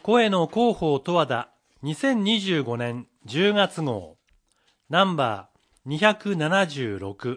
声の広報十和田2025年10月号ナンバー276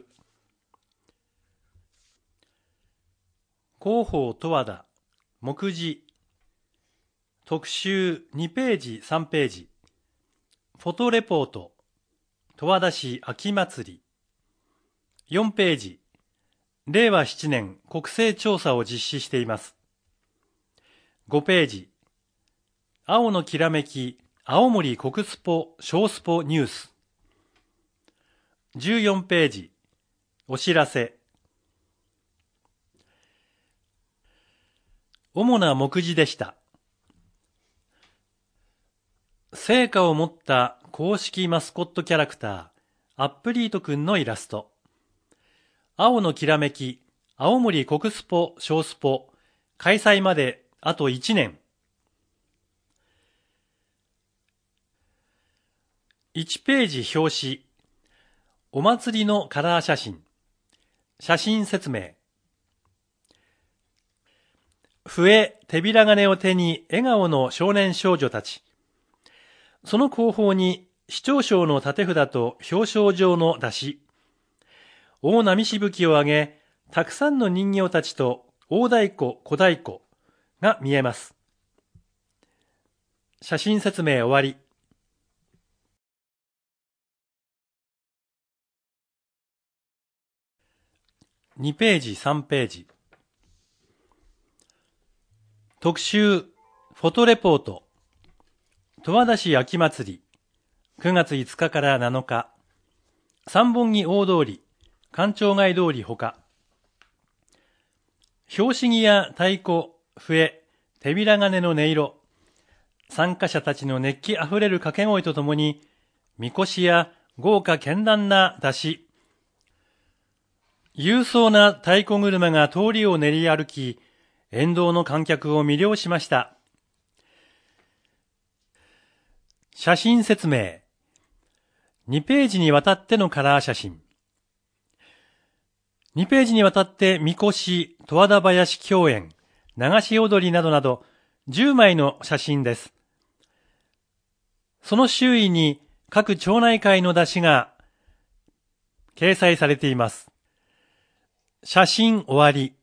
広報十和田目次特集2ページ3ページフォトレポート十和田市秋祭り4ページ令和7年国勢調査を実施しています。5ページ青のきらめき青森国スポ小スポニュース14ページお知らせ主な目次でした。成果を持った公式マスコットキャラクターアップリートくんのイラスト青のきらめき青森国スポ小スポ開催まであと1年1ページ表紙お祭りのカラー写真写真説明笛手びら金を手に笑顔の少年少女たちその後方に市長賞の立札と表彰状の出し大波しぶきを上げたくさんの人形たちと大太鼓小太鼓が見えます。写真説明終わり。2ページ3ページ特集フォトレポート十和田市秋祭り9月5日から7日三本木大通り官庁街通りほか拍子木や太鼓笛手びら金の音色参加者たちの熱気あふれる掛け声とともにみこしや豪華絢爛な山車勇壮な太鼓車が通りを練り歩き、沿道の観客を魅了しました。写真説明。2ページにわたってのカラー写真。2ページにわたってみこし、十和田林狂演、流し踊りなどなど10枚の写真です。その周囲に各町内会の出しが掲載されています。写真終わり。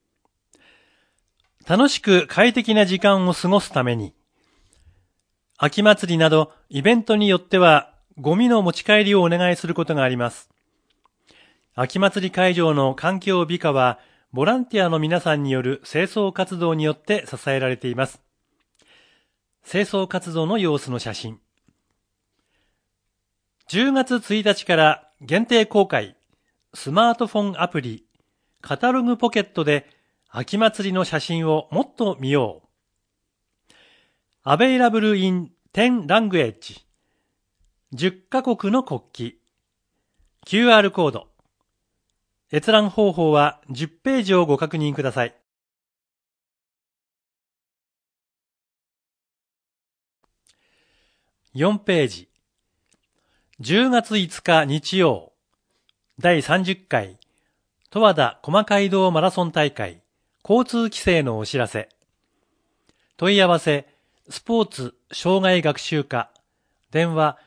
楽しく快適な時間を過ごすために、秋祭りなどイベントによってはゴミの持ち帰りをお願いすることがあります。秋祭り会場の環境美化はボランティアの皆さんによる清掃活動によって支えられています。清掃活動の様子の写真。10月1日から限定公開、スマートフォンアプリ、カタログポケットで秋祭りの写真をもっと見よう。Available in 10 language 10カ国の国旗 QR コード閲覧方法は10ページをご確認ください。4ページ10月5日日曜第30回十和田駒街道マラソン大会交通規制のお知らせ問い合わせスポーツ障害学習課電話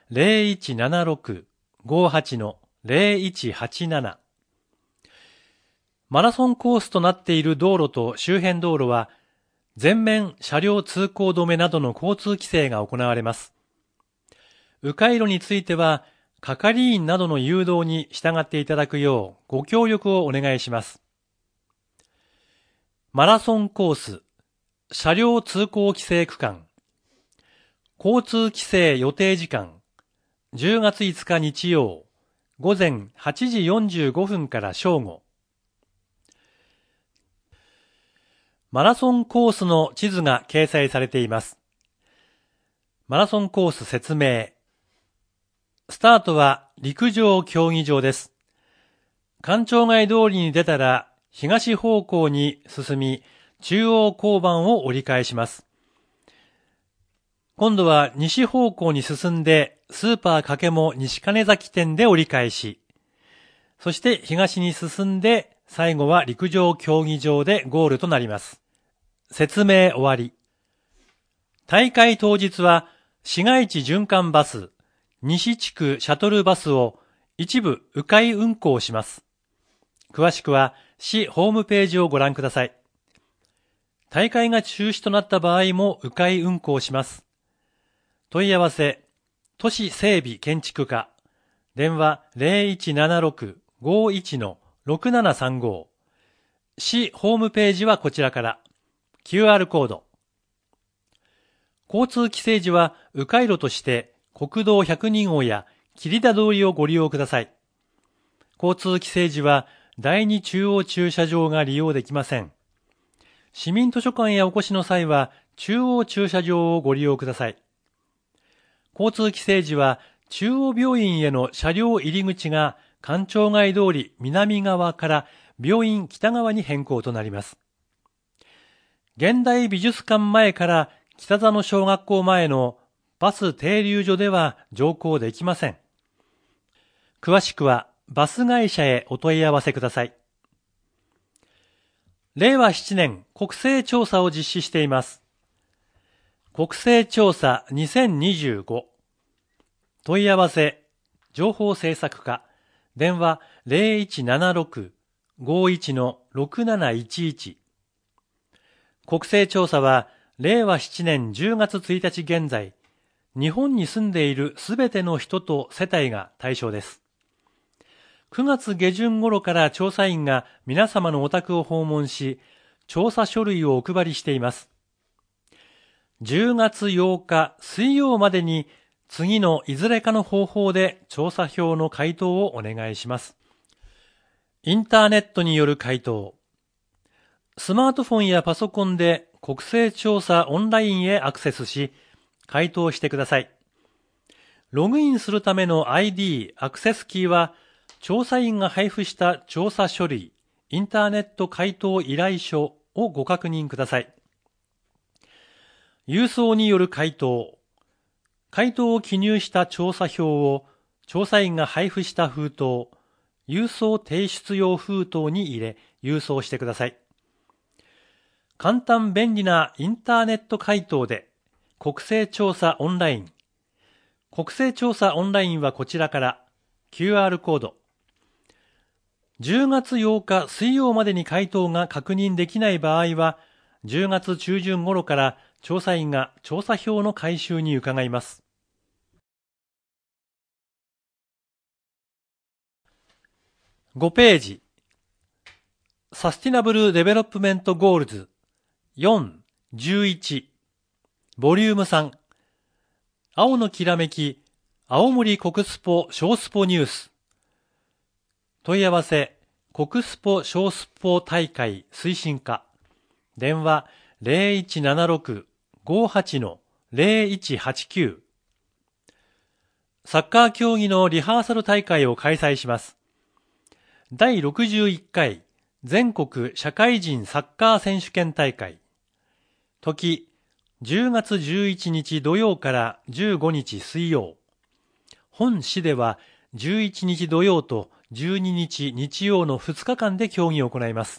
0176-58-0187 マラソンコースとなっている道路と周辺道路は全面車両通行止めなどの交通規制が行われます。迂回路については係員などの誘導に従っていただくようご協力をお願いします。マラソンコース、車両通行規制区間、交通規制予定時間、10月5日日曜、午前8時45分から正午。マラソンコースの地図が掲載されています。マラソンコース説明。スタートは陸上競技場です。官庁街通りに出たら東方向に進み、中央交番を折り返します。今度は西方向に進んで、スーパーかけも西金崎店で折り返し、そして東に進んで、最後は陸上競技場でゴールとなります。説明終わり。 大会当日は市街地循環バス、西地区シャトルバスを一部迂回運行します。詳しくは市ホームページをご覧ください。大会が中止となった場合も迂回運行します。問い合わせ、都市整備建築課、電話 0176-51-6735。市ホームページはこちらから。QR コード。交通規制時は迂回路として国道100人号や桐田通りをご利用ください。交通規制時は第2中央駐車場が利用できません。市民図書館へお越しの際は中央駐車場をご利用ください。交通規制時は中央病院への車両入り口が官庁街通り南側から病院北側に変更となります。現代美術館前から北座野小学校前のバス停留所では乗降できません。詳しくはバス会社へお問い合わせください。令和7年国勢調査を実施しています。国勢調査2025。問い合わせ、情報政策課、電話 0176-51-6711。国勢調査は、令和7年10月1日現在、日本に住んでいるすべての人と世帯が対象です。9月下旬頃から調査員が皆様のお宅を訪問し、調査書類をお配りしています。10月8日水曜までに次のいずれかの方法で調査票の回答をお願いします。インターネットによる回答。スマートフォンやパソコンで国勢調査オンラインへアクセスし、回答してください。ログインするための ID、アクセスキーは、調査員が配布した調査書類、インターネット回答依頼書をご確認ください。郵送による回答。回答を記入した調査票を調査員が配布した封筒、郵送提出用封筒に入れ郵送してください。簡単便利なインターネット回答で国勢調査オンライン。国勢調査オンラインはこちらから QR コード。10月8日水曜までに回答が確認できない場合は10月中旬頃から調査員が調査票の回収に伺います。5ページ。サスティナブルデベロップメントゴールズ4、11ボリューム3青のきらめき青森国スポ小スポニュース問い合わせ国スポ小スポ大会推進課電話 0176-58-0189 サッカー競技のリハーサル大会を開催します。第61回全国社会人サッカー選手権大会時10月11日土曜から15日水曜本市では11日土曜と12日日曜の2日間で競技を行います。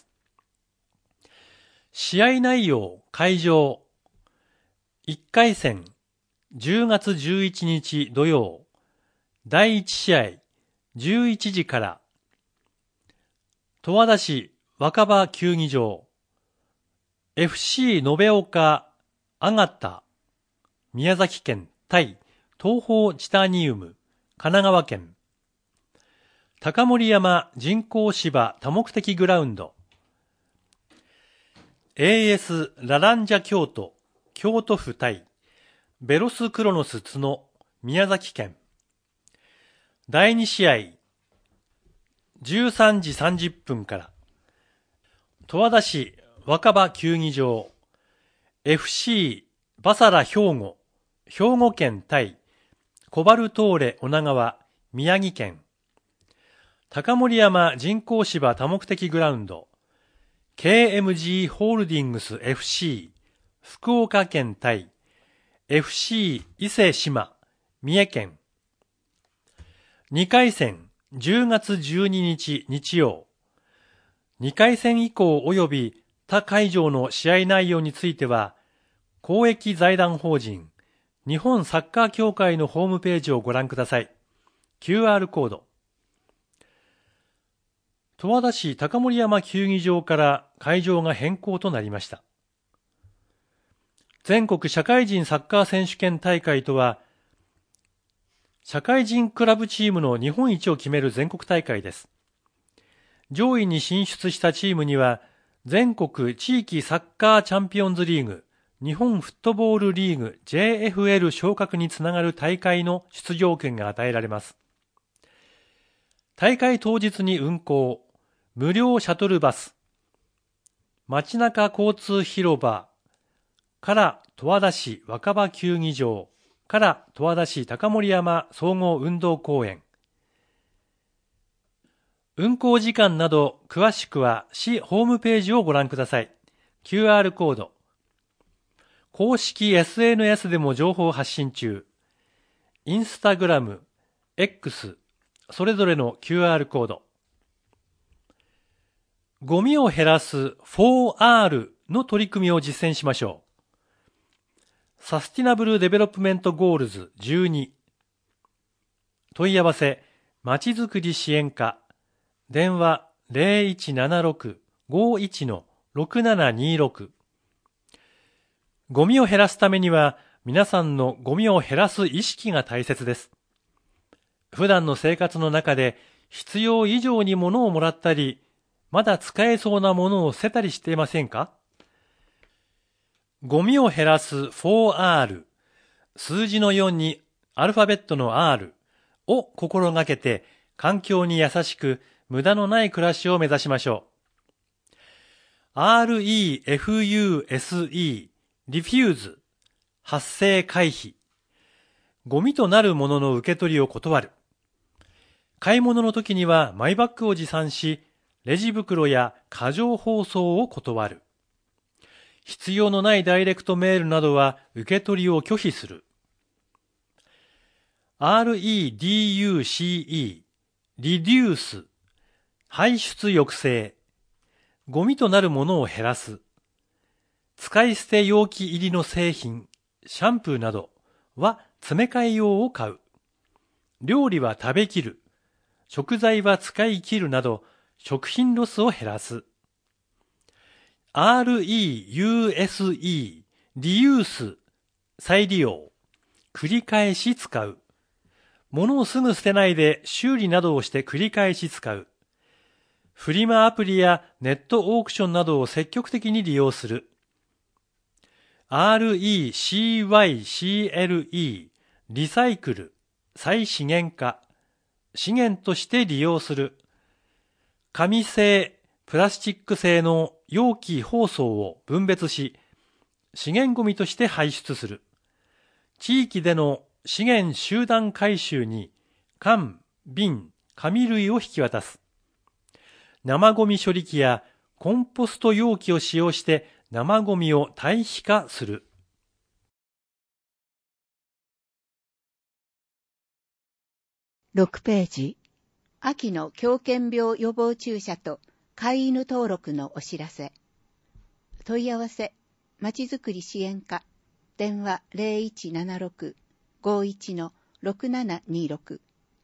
試合内容、会場。1回戦、10月11日土曜。第1試合、11時から。十和田市若葉球技場。FC 延岡、阿形、宮崎県対東方チタニウム、神奈川県。高森山人工芝多目的グラウンド。AS ラランジャ京都、京都府対ベロスクロノス角、宮崎県。第2試合、13時30分から。十和田市若葉球技場。FC バサラ兵庫、兵庫県対コバルトーレ女川、宮城県。高森山人工芝多目的グラウンド。KMG ホールディングス FC 福岡県対 FC 伊勢志摩三重県。2回戦10月12日日曜。2回戦以降及び他会場の試合内容については公益財団法人日本サッカー協会のホームページをご覧ください。QR コード。十和田市高森山球技場から会場が変更となりました。全国社会人サッカー選手権大会とは、社会人クラブチームの日本一を決める全国大会です。上位に進出したチームには、全国地域サッカーチャンピオンズリーグ、日本フットボールリーグ JFL 昇格につながる大会の出場権が与えられます。大会当日に運行、無料シャトルバス、街中交通広場から十和田市若葉球技場から十和田市高森山総合運動公園。運行時間など詳しくは市ホームページをご覧ください。QR コード。公式 SNS でも情報発信中。インスタグラム、X、それぞれの QR コード。ゴミを減らす 4R の取り組みを実践しましょう。サスティナブルデベロップメントゴールズ12。問い合わせ、まちづくり支援課。電話 0176-51-6726。ゴミを減らすためには、皆さんのゴミを減らす意識が大切です。普段の生活の中で必要以上に物をもらったり、まだ使えそうなものを捨てたりしていませんか？ゴミを減らす 4R、数字の4にアルファベットの R を心がけて、環境に優しく無駄のない暮らしを目指しましょう。REFUSE、リフューズ、発生回避。ゴミとなるものの受け取りを断る。買い物の時にはマイバッグを持参し、レジ袋や過剰包装を断る。必要のないダイレクトメールなどは受け取りを拒否する。REDUCE、リデュース、排出抑制。ゴミとなるものを減らす。使い捨て容器入りの製品、シャンプーなどは詰め替え用を買う。料理は食べきる。食材は使い切るなど、食品ロスを減らす。REUSE、リユース、再利用。繰り返し使う。物をすぐ捨てないで修理などをして繰り返し使う。フリマアプリやネットオークションなどを積極的に利用する。RECYCLE、リサイクル、再資源化。資源として利用する。紙製、プラスチック製の容器包装を分別し、資源ゴミとして排出する。地域での資源集団回収に缶、瓶、紙類を引き渡す。生ゴミ処理機やコンポスト容器を使用して生ゴミを堆肥化する。 6ページ。秋の狂犬病予防注射と飼い犬登録のお知らせ。問い合わせ、まちづくり支援課。電話 0176-51-6726。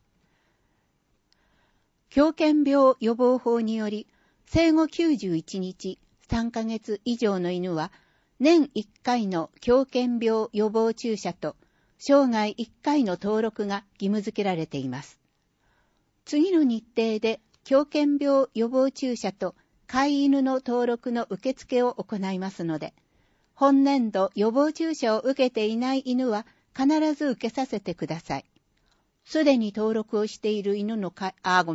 狂犬病予防法により、生後91日3ヶ月以上の犬は、年1回の狂犬病予防注射と、生涯1回の登録が義務付けられています。次の日程で狂犬病予防注射と飼い犬の登録の受付を行いますので、本年度予防注射を受けていない犬は必ず受けさせてください。すでに登録をしている犬の飼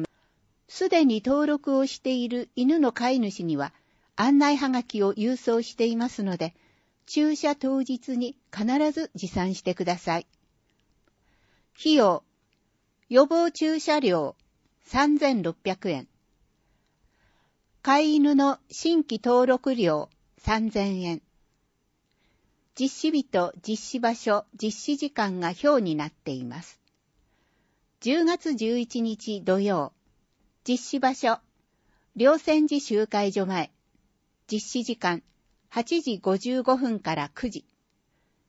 い主には案内はがきを郵送していますので、注射当日に必ず持参してください。費用、予防注射料3600円。飼い犬の新規登録料3000円。実施日と実施場所、実施時間が表になっています。10月11日土曜。実施場所、稜泉寺集会所前。実施時間8時55分から9時。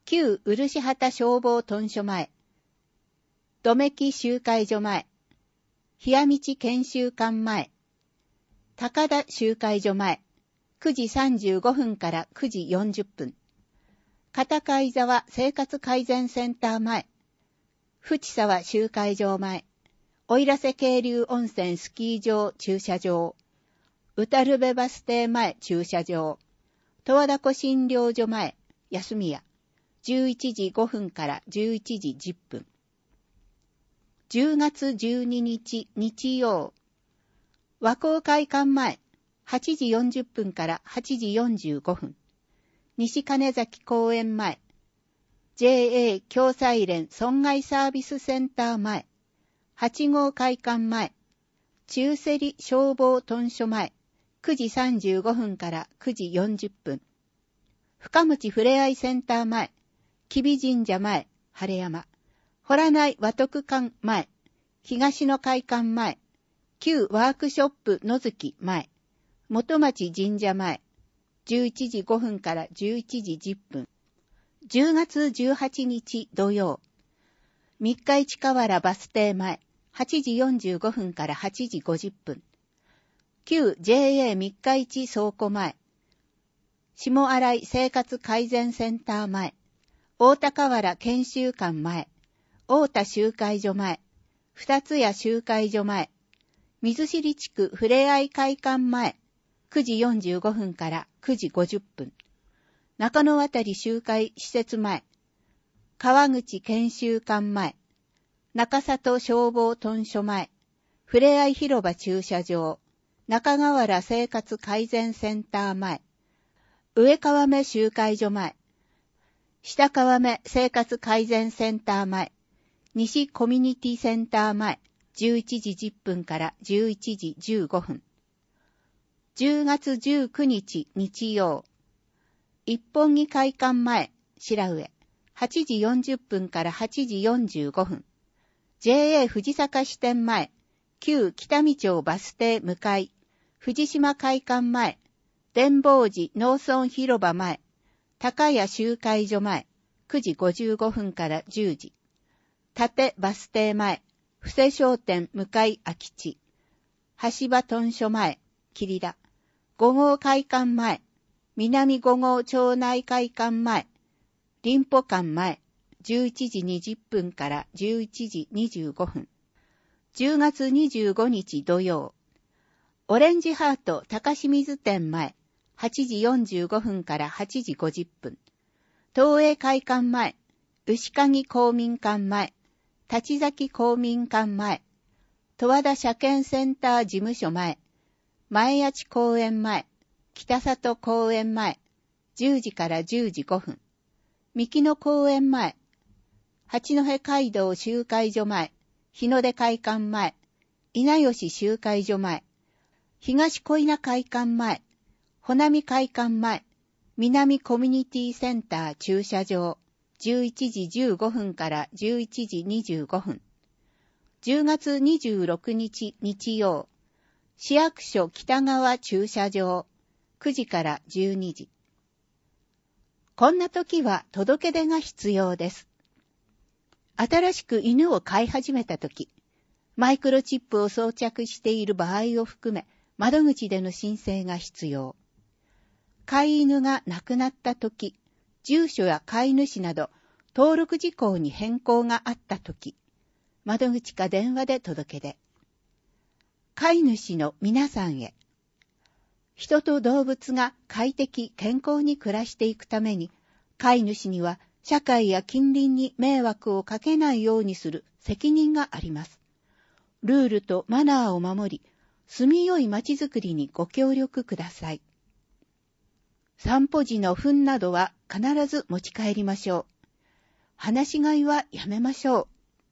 旧漆畑消防屯所前、留木集会所前、冷や道研修館前、高田集会所前、9時35分から9時40分。片貝沢生活改善センター前、淵沢集会場前、奥入瀬渓流温泉スキー場駐車場、宇多留部バス停前駐車場、十和田湖診療所前、休み屋、11時5分から11時10分。10月12日日曜、和光会館前、8時40分から8時45分。西金崎公園前、JA 共済連損害サービスセンター前、8号会館前、中芹消防屯所前、9時35分から9時40分。深町ふれあいセンター前、吉備神社前、晴山、洞内和徳館前、東野会館前、旧ワークショップ野月前、元町神社前、11時5分から11時10分。10月18日土曜、三日市河原バス停前、8時45分から8時50分。旧 JA 三日市倉庫前、下新井生活改善センター前、大田河原研修館前、大田集会所前、二つ谷集会所前、水尻地区ふれあい会館前、9時45分から9時50分。中野渡り集会施設前、川口研修館前、中里消防屯所前、ふれあい広場駐車場、中河原生活改善センター前、上川目集会所前、下川目生活改善センター前、西コミュニティセンター前、11時10分から11時15分。10月19日日曜、一本木会館前、白上、8時40分から8時45分。JA 藤坂支店前、旧北見町バス停向かい、藤島会館前、伝法寺農村広場前、高谷集会所前、9時55分から10時。立バス停前、布施商店向かい空き地、橋場屯所前、霧田、5号会館前、南5号町内会館前、林保館前、11時20分から11時25分。10月25日土曜、オレンジハート高清水店前、8時45分から8時50分。東映会館前、牛鍵公民館前、立崎公民館前、十和田車検センター事務所前、前谷公園前、北里公園前、10時から10時5分。三木野公園前、八戸街道集会所前、日の出会館前、稲吉集会所前、東小稲会館前、穂波会館前、南コミュニティセンター駐車場、11時15分から11時25分。10月26日日曜、市役所北側駐車場、9時から12時。こんな時は届け出が必要です。新しく犬を飼い始めた時、マイクロチップを装着している場合を含め、窓口での申請が必要。飼い犬が亡くなった時、住所や飼い主など登録事項に変更があった時、窓口か電話で届け出。飼い主の皆さんへ。人と動物が快適健康に暮らしていくために、飼い主には社会や近隣に迷惑をかけないようにする責任があります。ルールとマナーを守り、住みよい街づくりにご協力ください。散歩時の糞などは必ず持ち帰りましょう。放し飼いはやめましょう。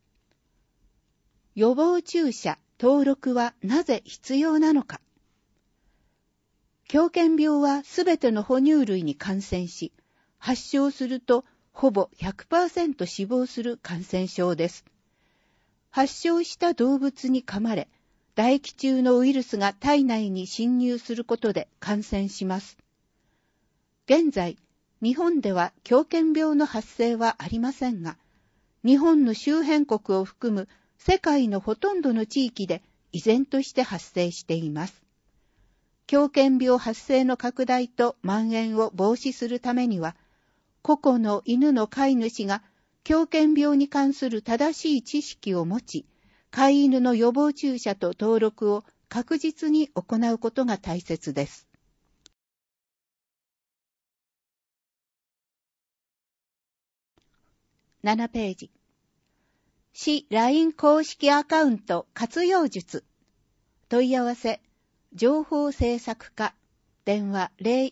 予防注射登録はなぜ必要なのか。狂犬病はすべての哺乳類に感染し、発症するとほぼ 100% 死亡する感染症です。発症した動物に噛まれ、唾液中のウイルスが体内に侵入することで感染します。現在、 日本では狂犬病の発生はありませんが、日本の周辺国を含む世界のほとんどの地域で依然として発生しています。狂犬病発生の拡大と蔓延を防止するためには、個々の犬の飼い主が狂犬病に関する正しい知識を持ち、飼い犬の予防注射と登録を確実に行うことが大切です。7ページ。市 LINE 公式アカウント活用術。問い合わせ、情報制作課、電話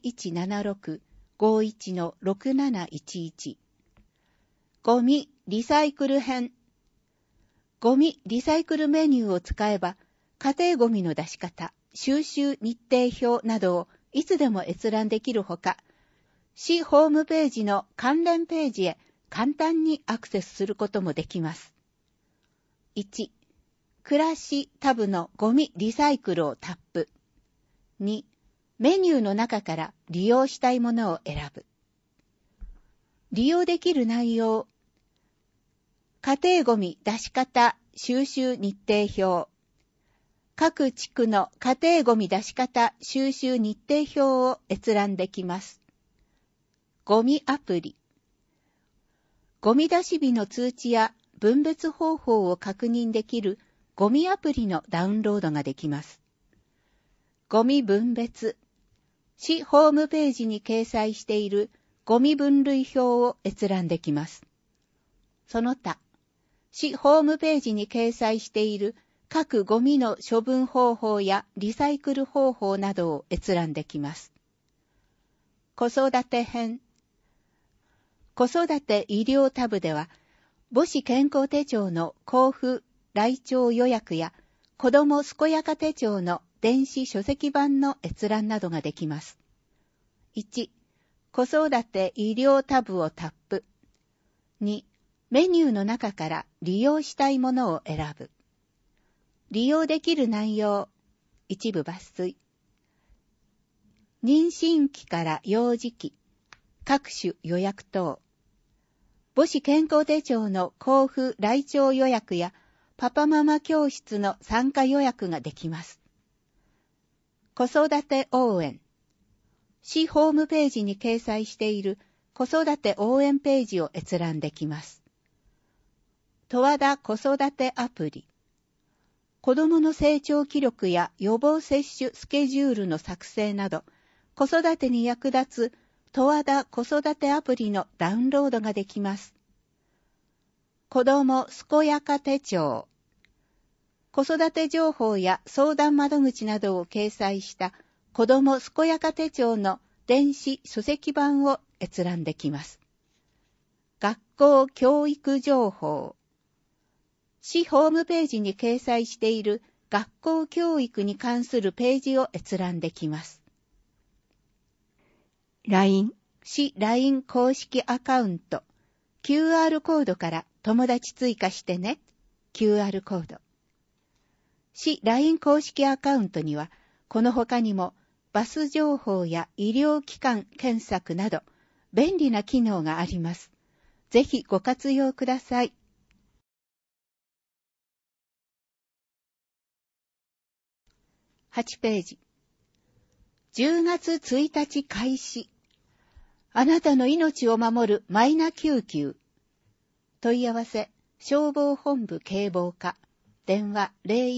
0176-51-6711。ゴミリサイクル編。ゴミリサイクルメニューを使えば、家庭ゴミの出し方、収集日程表などをいつでも閲覧できるほか、市ホームページの関連ページへ簡単にアクセスすることもできます。1、暮らしタブのゴミリサイクルをタップ。2、メニューの中から利用したいものを選ぶ。利用できる内容。家庭ゴミ出し方、収集日程表。各地区の家庭ゴミ出し方、収集日程表を閲覧できます。ゴミアプリ。ゴミ出し日の通知や分別方法を確認できるゴミアプリのダウンロードができます。ゴミ分別。市ホームページに掲載しているゴミ分類表を閲覧できます。その他、市ホームページに掲載している各ゴミの処分方法やリサイクル方法などを閲覧できます。子育て編。子育て医療タブでは、母子健康手帳の交付、来庁予約や子ども健やか手帳の電子書籍版の閲覧などができます。1、子育て医療タブをタップ。2、メニューの中から利用したいものを選ぶ。利用できる内容。一部抜粋。妊娠期から幼児期。各種予約等。母子健康手帳の交付来庁予約やパパママ教室の参加予約ができます。子育て応援。市ホームページに掲載している子育て応援ページを閲覧できます。十和田子育てアプリ。子どもの成長記録や予防接種スケジュールの作成など、子育てに役立つ十和田子育てアプリのダウンロードができます。子ども健やか手帳。子育て情報や相談窓口などを掲載した子ども健やか手帳の電子書籍版を閲覧できます。学校教育情報。市ホームページに掲載している学校教育に関するページを閲覧できます。LINE、市 LINE 公式アカウント、QR コードから友達追加してね、QR コード。市 LINE 公式アカウントには、この他にもバス情報や医療機関検索など、便利な機能があります。ぜひご活用ください。8ページ。10月1日開始。あなたの命を守るマイナ救急。問い合わせ、消防本部警防課。電話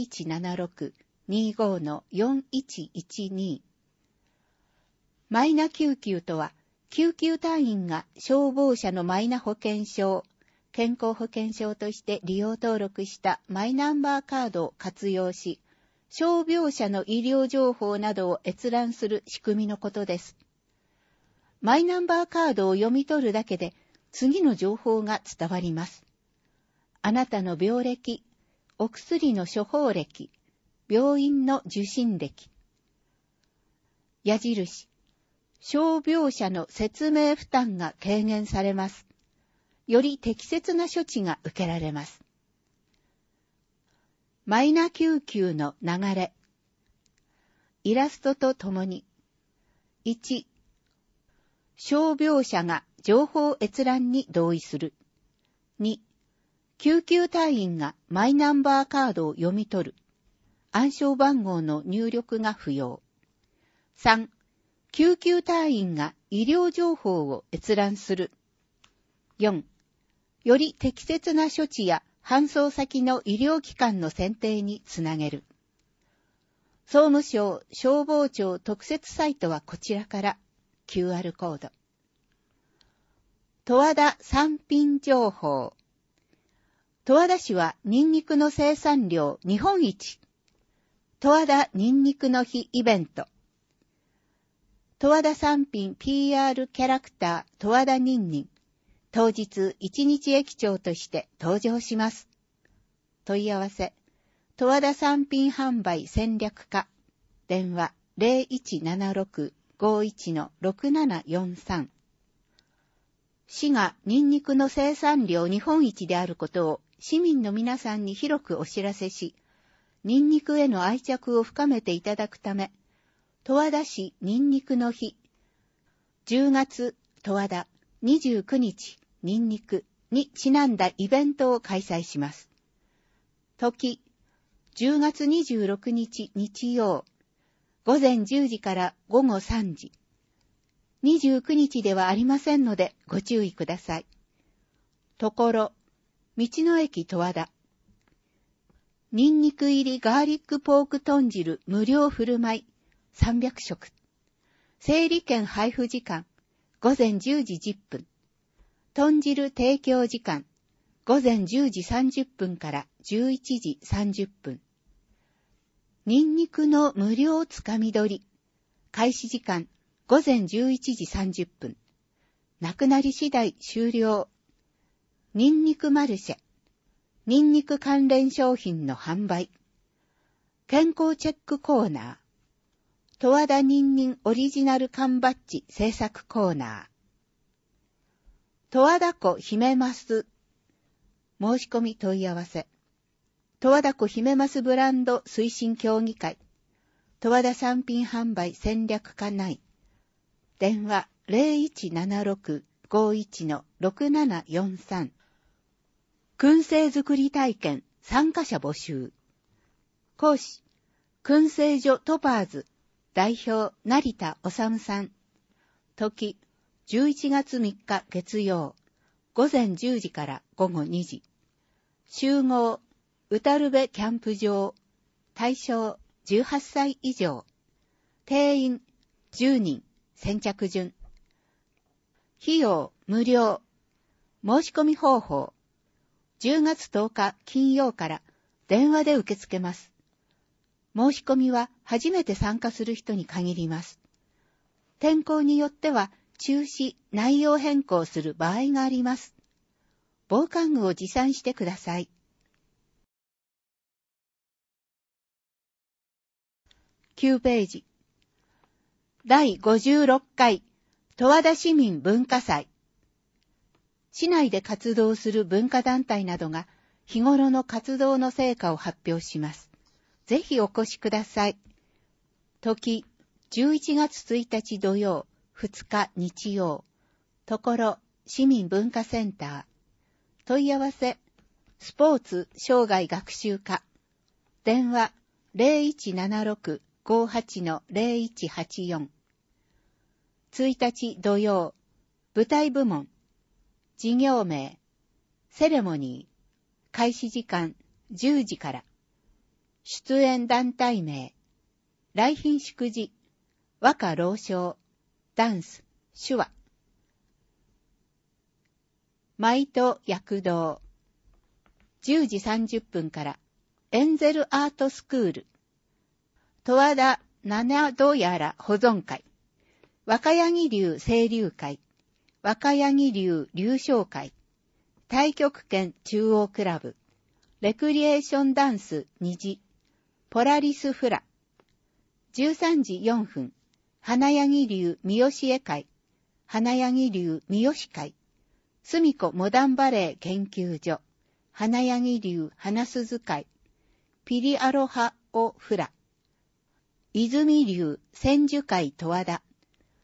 0176-25-4112。マイナ救急とは、救急隊員が消防車のマイナ保険証、健康保険証として利用登録したマイナンバーカードを活用し、傷病者の医療情報などを閲覧する仕組みのことです。マイナンバーカードを読み取るだけで次の情報が伝わります。あなたの病歴、お薬の処方歴、病院の受診歴。矢印、傷病者の説明負担が軽減されます。より適切な処置が受けられます。マイナ救急の流れ。イラストとともに。1、 傷病者が情報閲覧に同意する。2、救急隊員がマイナンバーカードを読み取る。暗証番号の入力が不要。3、救急隊員が医療情報を閲覧する。4、より適切な処置や搬送先の医療機関の選定につなげる。総務省消防庁特設サイトはこちらから QR コード。十和田産品情報。十和田市はニンニクの生産量日本一。十和田ニンニクの日イベント。十和田産品 PR キャラクター十和田ニンニン。当日一日駅長として登場します。問い合わせ。十和田産品販売戦略課。電話 0176-51-6743。市がニンニクの生産量日本一であることを市民の皆さんに広くお知らせし、ニンニクへの愛着を深めていただくため、十和田市ニンニクの日、10月十和田29日ニンニクにちなんだイベントを開催します。時、10月26日日曜、午前10時から午後3時。29日ではありませんのでご注意ください。ところ、道の駅十和田。ニンニク入りガーリックポーク豚汁無料振る舞い300食。整理券配布時間、午前10時10分。豚汁提供時間、午前10時30分から11時30分。ニンニクの無料つかみ取り。開始時間、午前11時30分。なくなり次第終了。ニンニクマルシェ。ニンニク関連商品の販売。健康チェックコーナー。十和田ニンニンオリジナル缶バッジ制作コーナー。十和田湖姫マス。申し込み問い合わせ。十和田湖姫マスブランド推進協議会。十和田産品販売戦略課内。電話 0176-51-6743。燻製作り体験参加者募集。講師、燻製所トパーズ代表成田治さん。時、11月3日月曜、午前10時から午後2時。集合、うたるべキャンプ場。対象18歳以上。定員10人。先着順。費用無料。申し込み方法。10月10日金曜から電話で受け付けます。申し込みは初めて参加する人に限ります。天候によっては中止、内容変更する場合があります。防寒具を持参してください。9ページ。第56回十和田市民文化祭。市内で活動する文化団体などが日頃の活動の成果を発表します。ぜひお越しください。時、11月1日土曜、2日日曜。ところ、市民文化センター。問い合わせ、スポーツ生涯学習課。電話、0176-58-0184。1日土曜、舞台部門。事業名、セレモニー。開始時間、10時から。出演団体名、来賓祝辞、和歌朗唱、ダンス、手話。舞と躍動。10時30分から、エンゼルアートスクール。十和田七度やら保存会。若柳流清流会。若柳流流唱会。太極拳中央クラブ。レクリエーションダンス虹。ポラリスフラ。13時4分。花柳流三好絵会。花柳流三好会。住子モダンバレエ研究所。花柳流花鈴会。ピリアロハオフラ。泉流千手会十和田。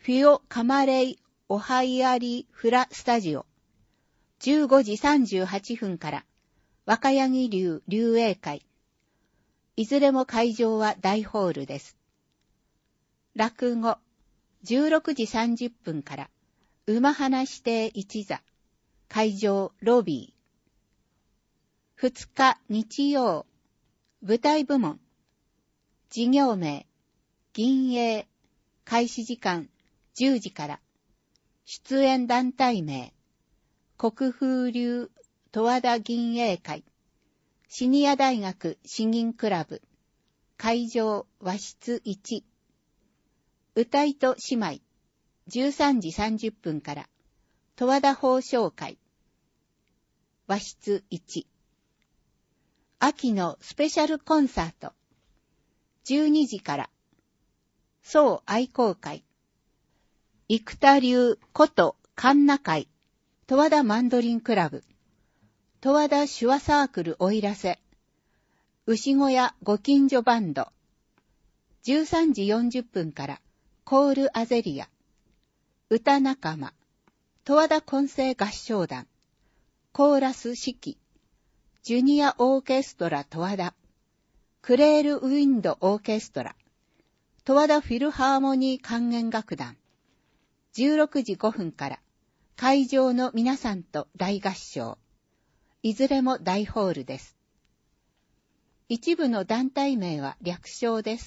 フィオカマレイオハイアリフラスタジオ。15時38分から若柳流流映会。いずれも会場は大ホールです。落語、16時30分から馬花指定一座。会場ロビー。2日日曜、舞台部門。事業名、銀英。開始時間10時から。出演団体名、国風流十和田銀英会。シニア大学詩吟クラブ。会場和室1。歌いと姉妹。13時30分から。十和田法商会。和室1。秋のスペシャルコンサート。12時から。総愛好会。生田流こと神奈会。十和田マンドリンクラブ。十和田手話サークルおいらせ。牛小屋ご近所バンド。13時40分からコールアゼリア。歌仲間。十和田混声合唱団。コーラス指揮。ジュニアオーケストラ十和田。クレールウィンドオーケストラ。十和田フィルハーモニー管弦楽団。16時5分から会場の皆さんと大合唱。いずれも大ホールです。一部の団体名は略称です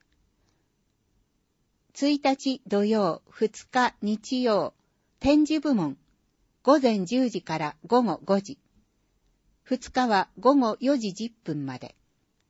。1日土曜、2日日曜、展示部門、午前10時から午後5時。2日は午後4時10分まで。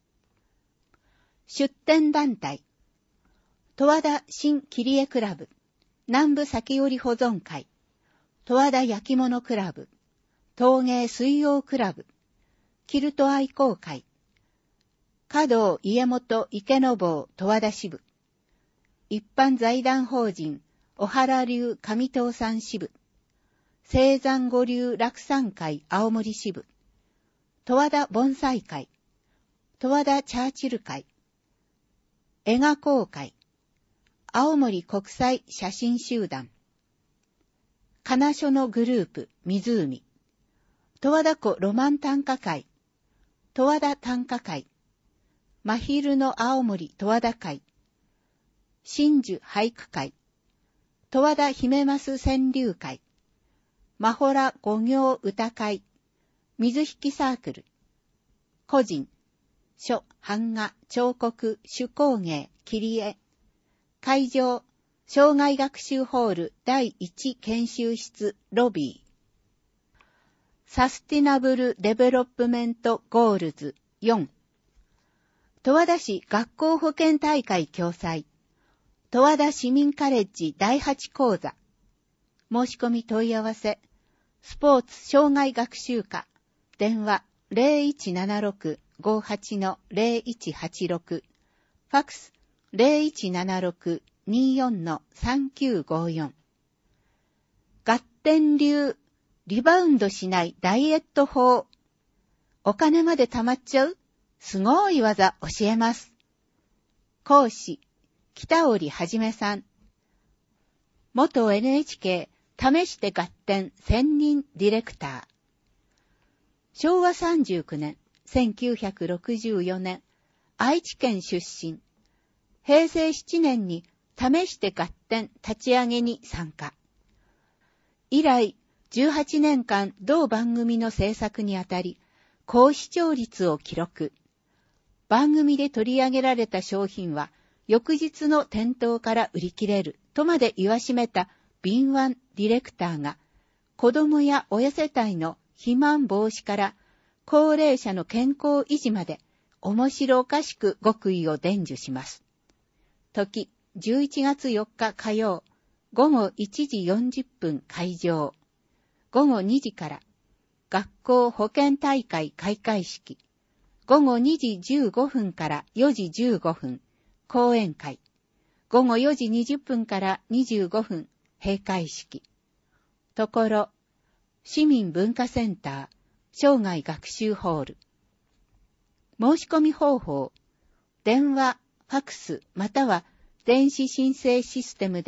出展団体、十和田新切り絵クラブ、南部先折保存会、十和田焼き物クラブ、陶芸水曜クラブ、キルト愛好会、華道家元池坊十和田支部、一般財団法人小原流上東山支部、青山五流楽山会青森支部、十和田盆栽会、十和田チャーチル会、絵画工会、青森国際写真集団、金書のグループ湖、十和田湖ロマン短歌会、十和田短歌会、真昼の青森十和田会、真珠俳句会、十和田姫ます川柳会、まほら五行歌会、水引サークル、個人、書、版画、彫刻、手工芸、切り絵、会場、障害学習ホール第1研修室ロビー。サスティナブルデベロップメントゴールズ4。十和田市学校保健大会共催。十和田市民カレッジ第8講座。申し込み問い合わせ。スポーツ障害学習課。電話 0176-58-0186。ファックス 0176-24-3954。ガッテン流リバウンドしないダイエット法。お金まで貯まっちゃうすごい技教えます。講師、北織はじめさん。元 NHK 試してガッテン専任ディレクター。昭和39年、1964年、愛知県出身。平成7年に試してガッテン立ち上げに参加。以来、18年間同番組の制作にあたり、高視聴率を記録。番組で取り上げられた商品は、翌日の店頭から売り切れるとまで言わしめた敏腕ディレクターが、子供や親世帯の肥満防止から高齢者の健康維持まで面白おかしく極意を伝授します。時、11月4日火曜、午後1時40分開場。午後2時から学校保健大会開会式。午後2時15分から4時15分講演会。午後4時20分から25分閉会式。ところ、市民文化センター、生涯学習ホール。申し込み方法、電話、ファクスまたは電子申請システムで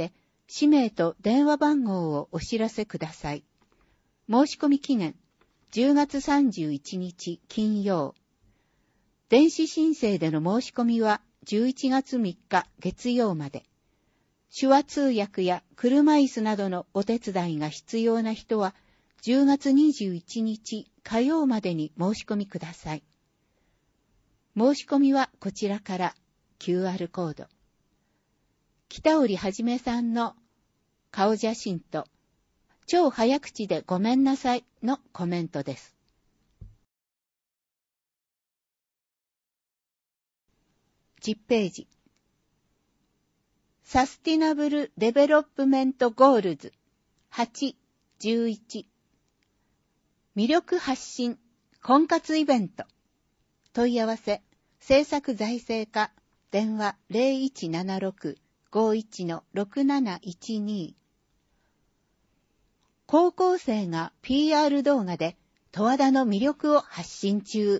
氏名と電話番号をお知らせください。申し込み期限、10月31日金曜。電子申請での申し込みは11月3日月曜まで。手話通訳や車椅子などのお手伝いが必要な人は10月21日火曜までに申し込みください。申し込みはこちらから QR コード。北織はじめさんの顔写真と超早口でごめんなさいのコメントです。10ページ。サスティナブルデベロップメントゴールズ8、11魅力発信婚活イベント問い合わせ政策財政課電話 0176-51-6712 高校生が PR 動画で十和田の魅力を発信中。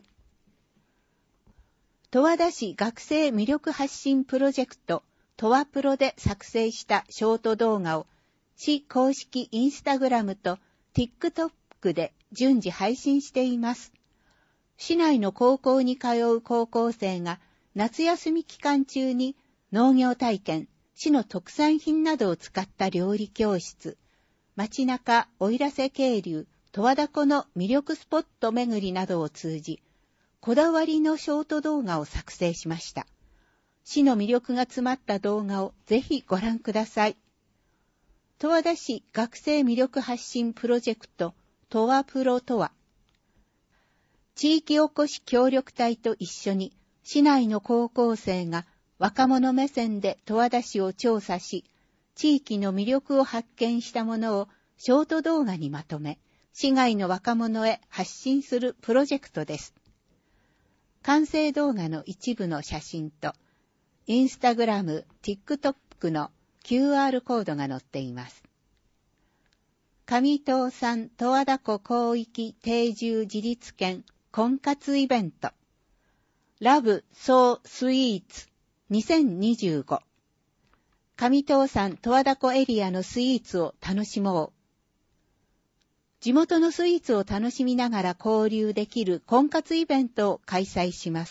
十和田市学生魅力発信プロジェクト十和プロで作成したショート動画を市公式インスタグラムと TikTok で順次配信しています。市内の高校に通う高校生が夏休み期間中に農業体験、市の特産品などを使った料理教室、街中奥入瀬渓流、十和田湖の魅力スポット巡りなどを通じ、こだわりのショート動画を作成しました。市の魅力が詰まった動画をぜひご覧ください。十和田市学生魅力発信プロジェクト十和プロとは、地域おこし協力隊と一緒に市内の高校生が若者目線で十和田市を調査し、地域の魅力を発見したものをショート動画にまとめ、市外の若者へ発信するプロジェクトです。完成動画の一部の写真と、インスタグラム、TikTok の QR コードが載っています。上東産十和田湖広域定住自立県婚活イベントラブソースイーツ2025上東産十和田湖エリアのスイーツを楽しもう。地元のスイーツを楽しみながら交流できる婚活イベントを開催します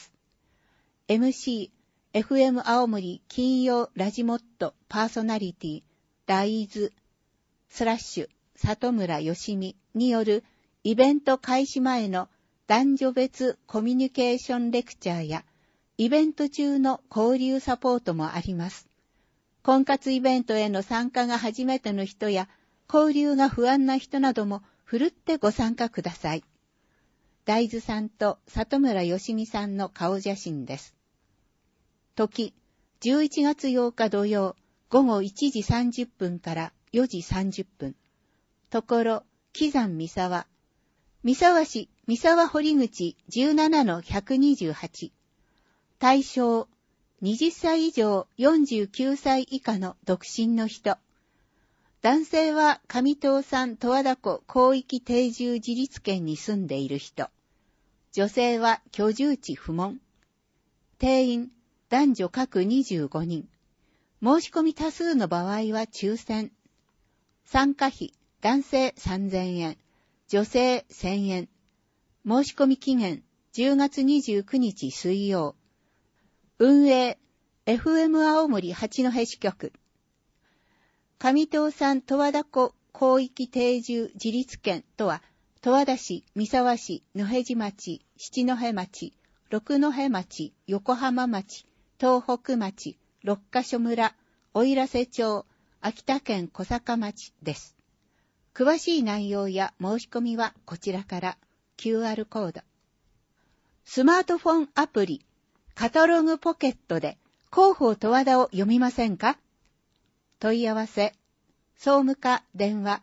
。MC FM 青森金曜ラジモットパーソナリティ大豆/里村よしみによるイベント開始前の男女別コミュニケーションレクチャーやイベント中の交流サポートもあります。婚活イベントへの参加が初めての人や交流が不安な人などもふるってご参加ください。大豆さんと里村よしみさんの顔写真です。時、11月8日土曜午後1時30分から4時30分。ところ、喜山三沢。三沢市三沢堀口 17-128。対象、20歳以上49歳以下の独身の人。男性は上東産十和田湖広域定住自立県に住んでいる人。女性は居住地不問。定員、男女各25人。申し込み多数の場合は抽選。参加費、男性3000円、女性1000円。申し込み期限、10月29日水曜。運営、FM 青森八戸支局。上東産十和田湖広域定住自立県とは、十和田市、三沢市、野辺地町、七戸町、六戸町、横浜町、東北町、六ヶ所村、奥入瀬町、秋田県小坂町です。詳しい内容や申し込みはこちらから QR コード。スマートフォンアプリ、カタログポケットで広報十和田を読みませんか？問い合わせ、総務課電話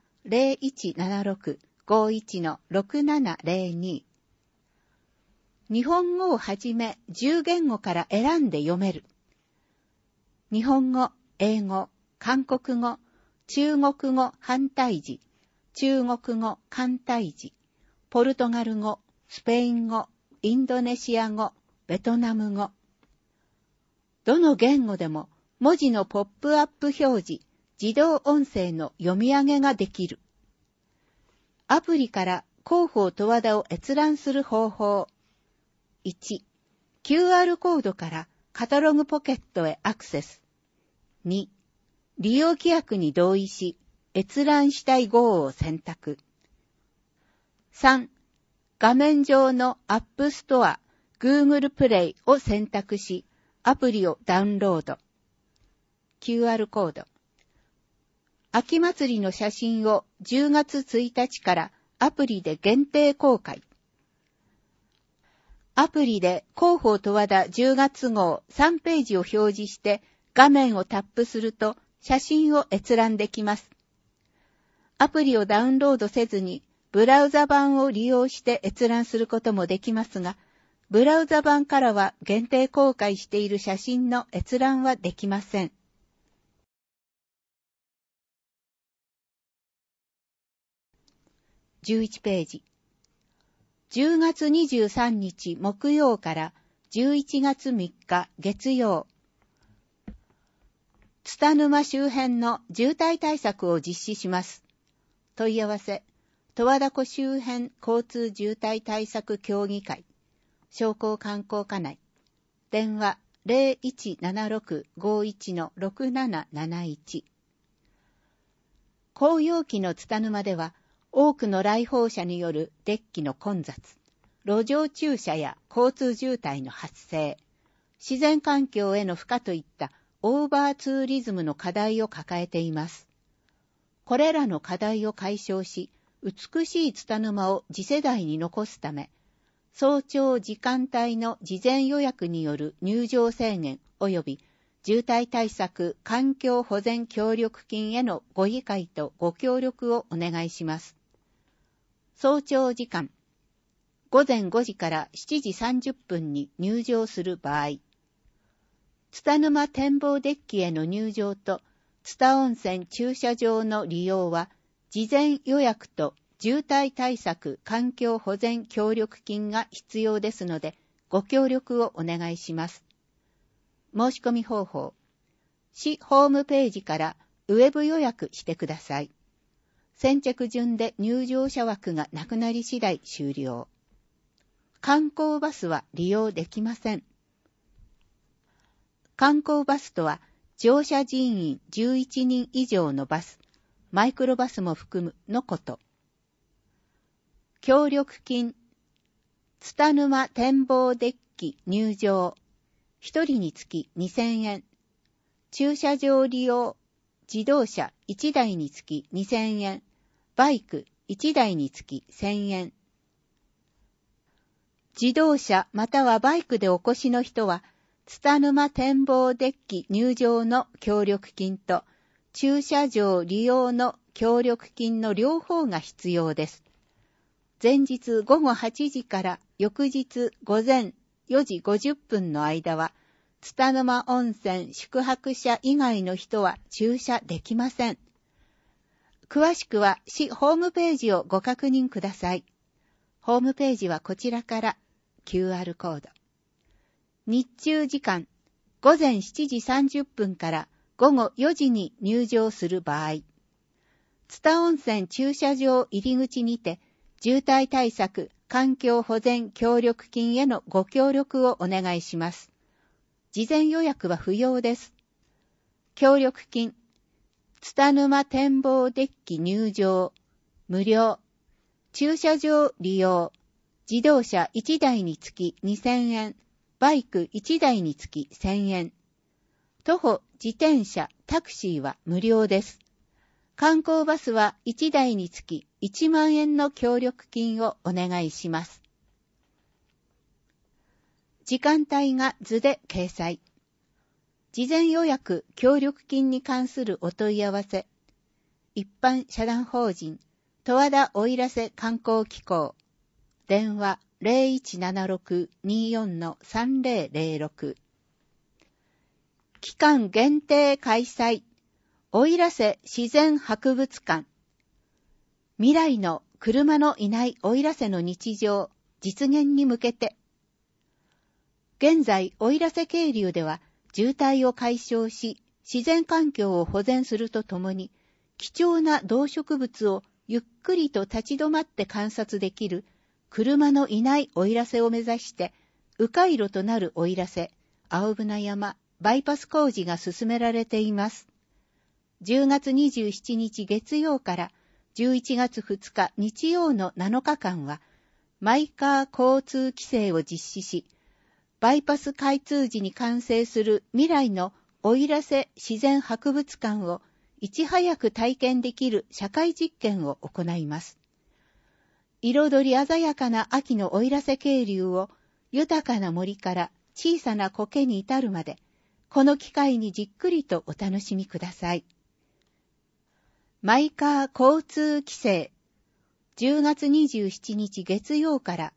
0176-51-6702。日本語をはじめ10言語から選んで読める。日本語、英語、韓国語、中国語繁体字、中国語簡体字、ポルトガル語、スペイン語、インドネシア語、ベトナム語。どの言語でも文字のポップアップ表示、 自動音声の読み上げができる。アプリから広報十和田を閲覧する方法。1、QR コードからカタログポケットへアクセス。2、利用規約に同意し、閲覧したい号を選択。3、画面上の App Store、Google Play を選択し、アプリをダウンロード。QR コード。秋祭りの写真を10月1日からアプリで限定公開。アプリで広報十和田10月号3ページを表示して画面をタップすると写真を閲覧できます。アプリをダウンロードせずにブラウザ版を利用して閲覧することもできますが、ブラウザ版からは限定公開している写真の閲覧はできません。11ページ。10月23日木曜から11月3日月曜。津田沼周辺の渋滞対策を実施します。問い合わせ、十和田湖周辺交通渋滞対策協議会、商工観光課内。電話0176-51-6771。紅葉期の津田沼では、多くの来訪者によるデッキの混雑、路上駐車や交通渋滞の発生、自然環境への負荷といったオーバーツーリズムの課題を抱えています。これらの課題を解消し、美しい津田沼を次世代に残すため、早朝時間帯の事前予約による入場制限及び渋滞対策環境保全協力金へのご理解とご協力をお願いします。早朝時間、午前5時から7時30分に入場する場合、津田沼展望デッキへの入場と津田温泉駐車場の利用は、事前予約と渋滞対策環境保全協力金が必要ですので、ご協力をお願いします。申し込み方法、市ホームページからウェブ予約してください。先着順で入場者枠がなくなり次第終了。観光バスは利用できません。観光バスとは、乗車人員11人以上のバス、マイクロバスも含むのこと。協力金、津田沼展望デッキ入場、1人につき2000円。駐車場利用、自動車1台につき2000円。バイク1台につき1000円。自動車またはバイクでお越しの人は、津田沼展望デッキ入場の協力金と駐車場利用の協力金の両方が必要です。前日午後8時から翌日午前4時50分の間は、津田沼温泉宿泊者以外の人は駐車できません。詳しくは市ホームページをご確認ください。ホームページはこちらから QR コード。日中時間、午前7時30分から午後4時に入場する場合、津田温泉駐車場入り口にて、渋滞対策環境保全協力金へのご協力をお願いします。事前予約は不要です。協力金、津田沼展望デッキ入場、無料、駐車場利用、自動車1台につき2000円、バイク1台につき1000円。徒歩、自転車、タクシーは無料です。観光バスは1台につき1万円の協力金をお願いします。時間帯が図で掲載。事前予約協力金に関するお問い合わせ。一般社団法人十和田奥入瀬観光機構。電話0176-24-3006。期間限定開催。奥入瀬自然博物館。未来の車のいない奥入瀬の日常実現に向けて。現在、奥入瀬渓流では渋滞を解消し、 自然環境を保全するとともに、貴重な動植物をゆっくりと立ち止まって観察できる車のいない奥入瀬を目指して、迂回路となる奥入瀬、青船山、バイパス工事が進められています。10月27日月曜から11月2日日曜の7日間は、マイカー交通規制を実施し、バイパス開通時に完成する未来の奥入瀬自然博物館をいち早く体験できる社会実験を行います。彩り鮮やかな秋の奥入瀬渓流を豊かな森から小さな苔に至るまで、この機会にじっくりとお楽しみください。マイカー交通規制、10月27日月曜から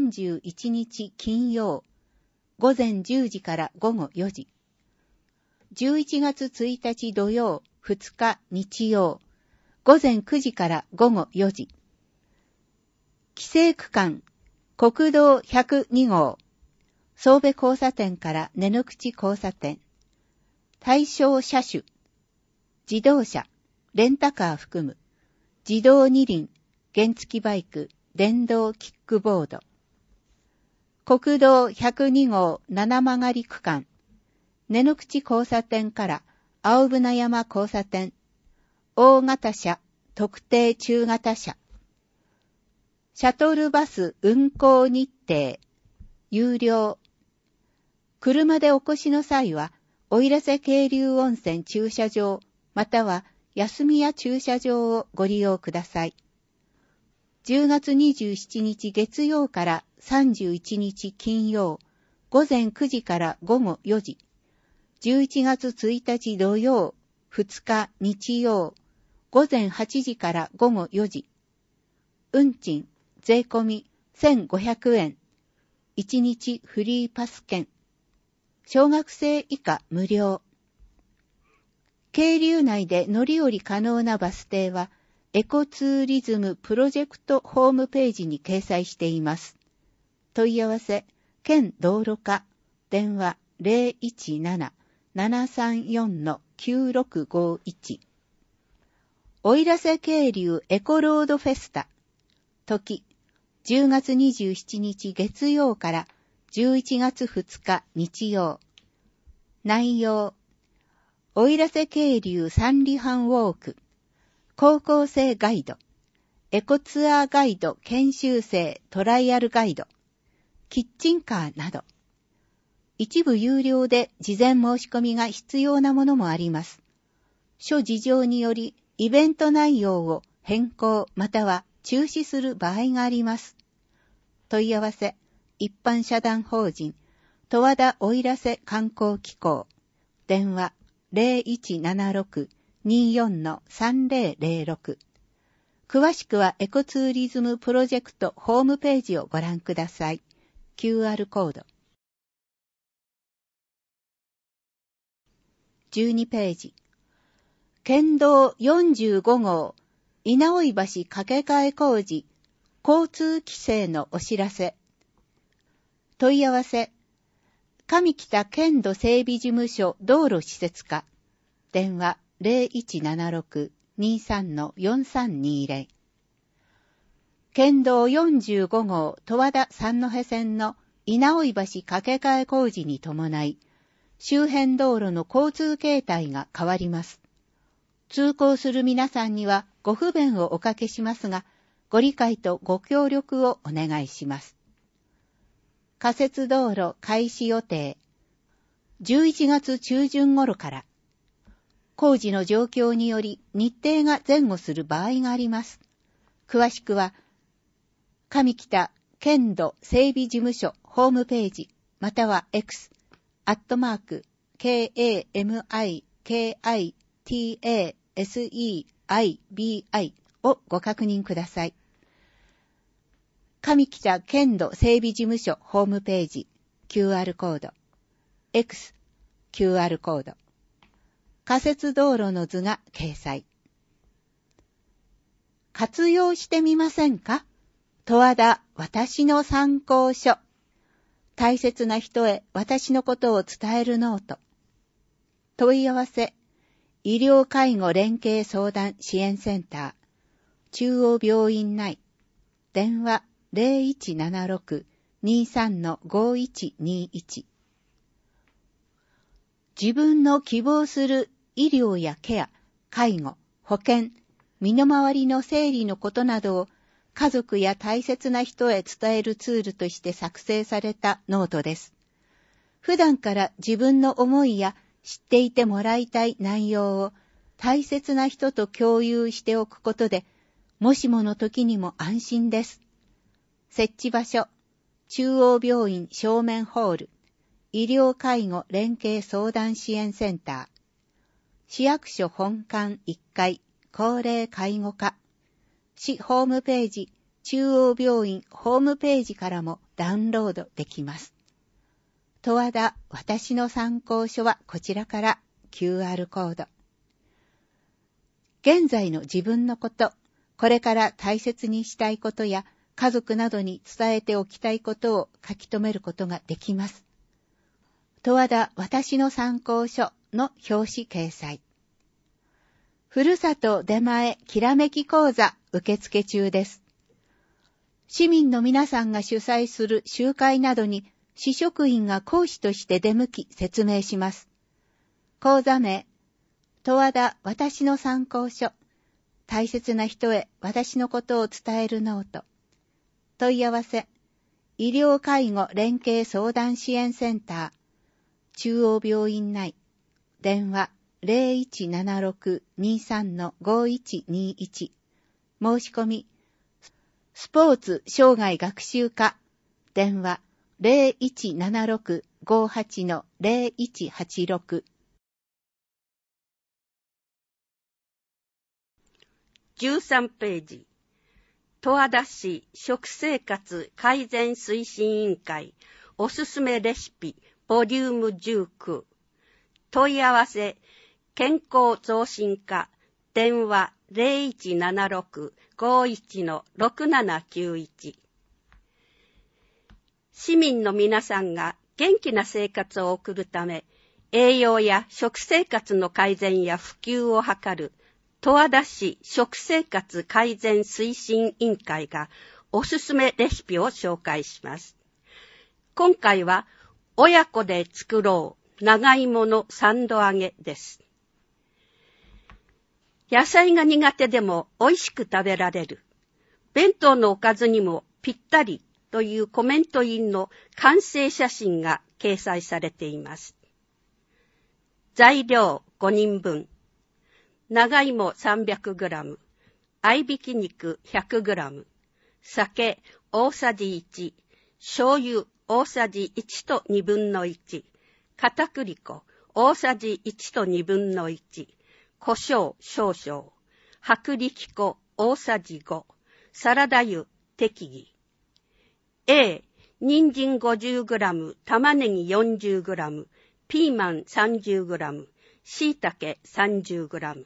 31日金曜、午前10時から午後4時。11月1日土曜、2日日曜、午前9時から午後4時。規制区間、国道102号、宗部交差点から根の口交差点。対象車種、自動車、レンタカー含む、自動二輪、原付バイク、電動キックボード。国道102号七曲り区間、根の口交差点から青船山交差点、大型車、特定中型車。シャトルバス運行日程、有料。車でお越しの際は、奥入瀬渓流温泉駐車場、または休み屋駐車場をご利用ください。10月27日月曜から31日金曜、午前9時から午後4時。11月1日土曜、2日日曜、午前8時から午後4時。運賃、税込み1500円。1日フリーパス券。小学生以下無料。渓流内で乗り降り可能なバス停は、エコツーリズムプロジェクトホームページに掲載しています。問い合わせ、県道路課、電話 017-734-9651。奥入瀬渓流エコロードフェスタ。時、10月27日月曜から11月2日日曜。内容、奥入瀬渓流三里半ウォーク、高校生ガイド、エコツアーガイド研修生トライアルガイド、キッチンカーなど、一部有料で事前申し込みが必要なものもあります。諸事情によりイベント内容を変更または中止する場合があります。問い合わせ、一般社団法人、十和田奥入瀬観光機構、電話0176-24-3006。詳しくはエコツーリズムプロジェクトホームページをご覧ください。QR コード。12ページ。県道45号、稲追橋架け替え工事、交通規制のお知らせ。問い合わせ、上北県土整備事務所道路施設課、電話 0176-23-4320。県道45号十和田三戸線の稲追橋架け替え工事に伴い、周辺道路の交通形態が変わります。通行する皆さんにはご不便をおかけしますが、ご理解とご協力をお願いします。仮設道路開始予定。11月中旬頃から。工事の状況により日程が前後する場合があります。詳しくは、上北県土整備事務所ホームページ、または X、@KAMIKITASEIBI をご確認ください。上北県土整備事務所ホームページ、QR コード、X、QR コード、仮設道路の図が掲載。活用してみませんか？十和田私の参考書。大切な人へ私のことを伝えるノート。 問い合わせ、医療介護連携相談支援センター、中央病院内、電話 0176-23-5121。自分の希望する医療やケア、介護、保険、身の回りの整理のことなどを家族や大切な人へ伝えるツールとして作成されたノートです。普段から自分の思いや知っていてもらいたい内容を大切な人と共有しておくことで、もしもの時にも安心です。設置場所、中央病院正面ホール、医療介護連携相談支援センター、市役所本館1階、高齢介護課、市ホームページ、中央病院ホームページからもダウンロードできます。十和田私の参考書はこちらから QR コード。現在の自分のこと、これから大切にしたいことや家族などに伝えておきたいことを書き留めることができます。十和田私の参考書の表紙掲載。ふるさと出前きらめき講座受付中です。市民の皆さんが主催する集会などに市職員が講師として出向き説明します。講座名、十和田私の参考書、大切な人へ私のことを伝えるノート。問い合わせ、医療介護連携相談支援センター、中央病院内、電話 0176-23-5121。申し込み、スポーツ生涯学習課、電話 0176-58-0186。 13ページ。十和田市食生活改善推進委員会おすすめレシピボリューム19。問い合わせ、健康増進課、電話 0176-51-6791。市民の皆さんが元気な生活を送るため、栄養や食生活の改善や普及を図る十和田市食生活改善推進委員会がおすすめレシピを紹介します。今回は親子で作ろう長芋のサンド揚げです。野菜が苦手でも美味しく食べられる。弁当のおかずにもぴったりというコメント印の完成写真が掲載されています。材料5人分。長芋 300g、合いびき肉 100g、酒大さじ1、醤油大さじ1と2分の1、片栗粉大さじ1と2分の1、胡椒少々、薄力粉大さじ5、サラダ油適宜。A、人参 50g、玉ねぎ 40g、ピーマン 30g、椎茸 30g。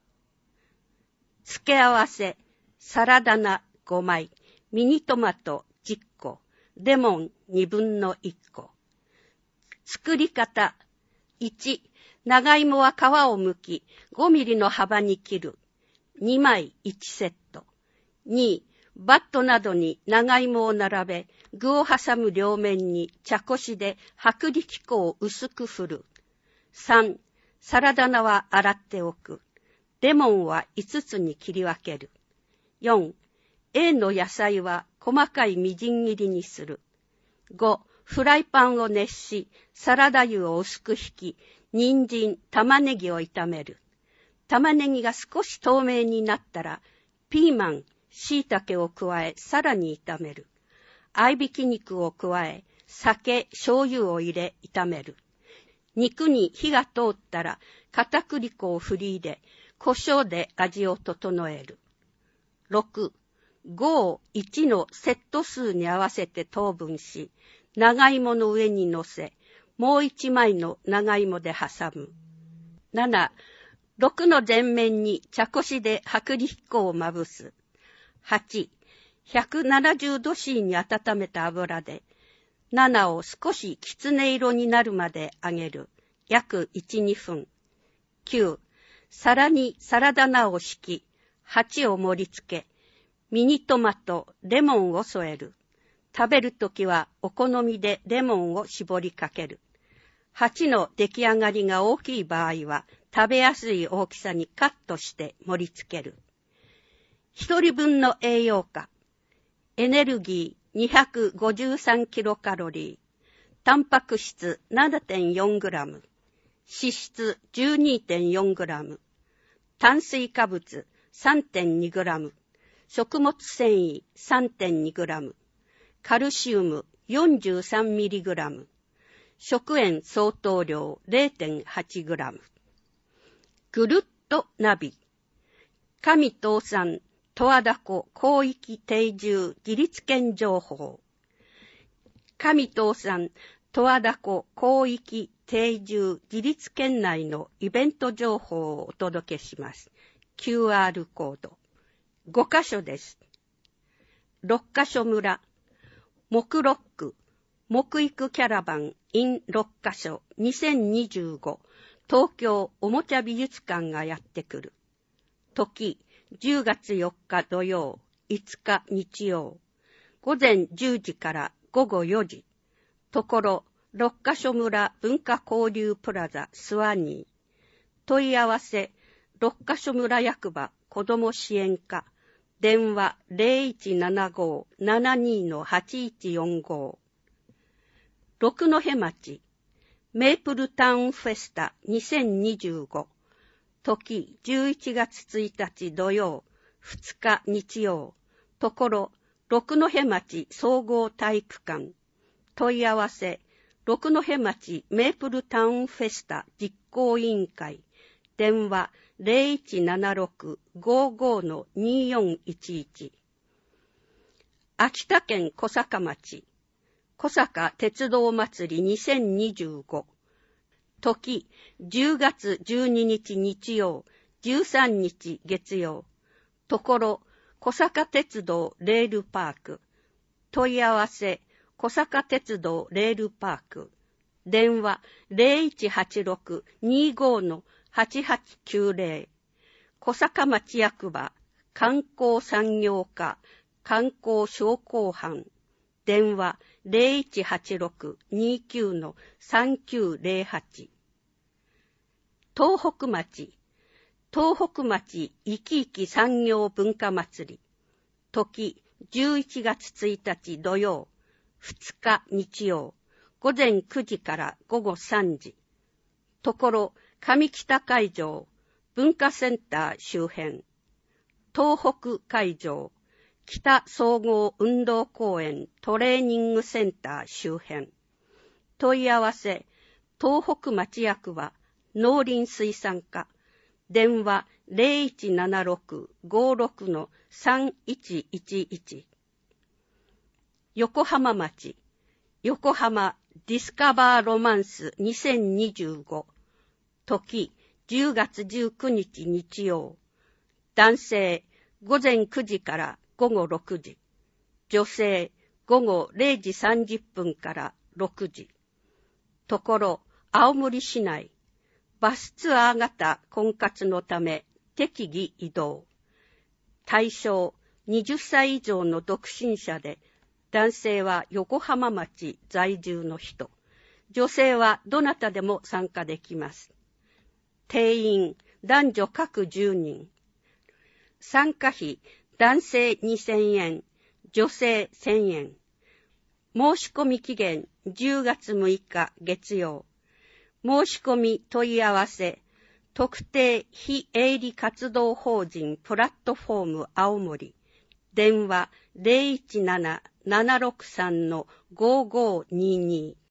付け合わせ、サラダ菜5枚、ミニトマト10個、レモン2分の1個。作り方、1、長芋は皮を剥き、5ミリの幅に切る。2枚1セット。2、バットなどに長芋を並べ、具を挟む両面に茶こしで薄力粉を薄く振る。3、サラダ菜は洗っておく。レモンは5つに切り分ける。4、A の野菜は細かいみじん切りにする。5、フライパンを熱し、サラダ油を薄くひき、人参、玉ねぎを炒める。玉ねぎが少し透明になったら、ピーマン、椎茸を加え、さらに炒める。合いびき肉を加え、酒、醤油を入れ、炒める。肉に火が通ったら、片栗粉を振り入れ、胡椒で味を整える。6、5を1のセット数に合わせて等分し、長芋の上に乗せ、もう1枚の長芋で挟む。7、6の前面に茶こしで薄力粉をまぶす。8、170度 C に温めた油で、7を少しきつね色になるまで揚げる。約1、2分。 9、皿にサラダ菜を敷き、8を盛り付け、ミニトマト、レモンを添える。食べるときはお好みでレモンを絞りかける。8の出来上がりが大きい場合は、食べやすい大きさにカットして盛り付ける。1人分の栄養価。エネルギー253キロカロリー。タンパク質 7.4 グラム。脂質 12.4 グラム。炭水化物 3.2 グラム。食物繊維 3.2 グラム。カルシウム43ミリグラム。食塩相当量 0.8 グラム。ぐるっとナビ。上東山十和田湖広域定住自立圏情報。上東山十和田湖広域定住自立圏内のイベント情報をお届けします。QR コード。5カ所です。六ヶ所村、木ロック、木育キャラバン in 六ヶ所2025東京おもちゃ美術館がやってくる。時、10月4日土曜、5日日曜。午前10時から午後4時。ところ、六ヶ所村文化交流プラザスワニー。問い合わせ、六ヶ所村役場子ども支援課。電話 0175-72-8145。六戸町、メープルタウンフェスタ2025。時11月1日土曜、2日日曜。ところ、六戸町総合体育館。問い合わせ、六戸町メープルタウンフェスタ実行委員会。電話0176-55-2411。秋田県小坂町、小坂鉄道祭り2025。時、10月12日日曜、13日月曜。ところ、小坂鉄道レールパーク。問い合わせ、小坂鉄道レールパーク。電話0186-25-8890。小坂町役場、観光産業課、観光商工班。電話0186-29-3908。東北町、東北町いきいき産業文化祭り。時、11月1日土曜、2日日曜。午前9時から午後3時。ところ、上北会場、文化センター周辺。東北会場、北総合運動公園トレーニングセンター周辺。問い合わせ、東北町役場、農林水産課。電話0176-56-3111。横浜町、横浜ディスカバーロマンス2025。時、10月19日日曜。男性、午前9時から午後6時。女性、午後0時30分から6時。ところ、青森市内、バスツアー型婚活のため適宜移動。対象、20歳以上の独身者で、男性は横浜町在住の人。女性はどなたでも参加できます。定員、男女各10人。参加費、男性2000円、女性1000円。申し込み期限、10月6日月曜。申し込み問い合わせ、特定非営利活動法人プラットフォーム青森。電話 017-763-5522。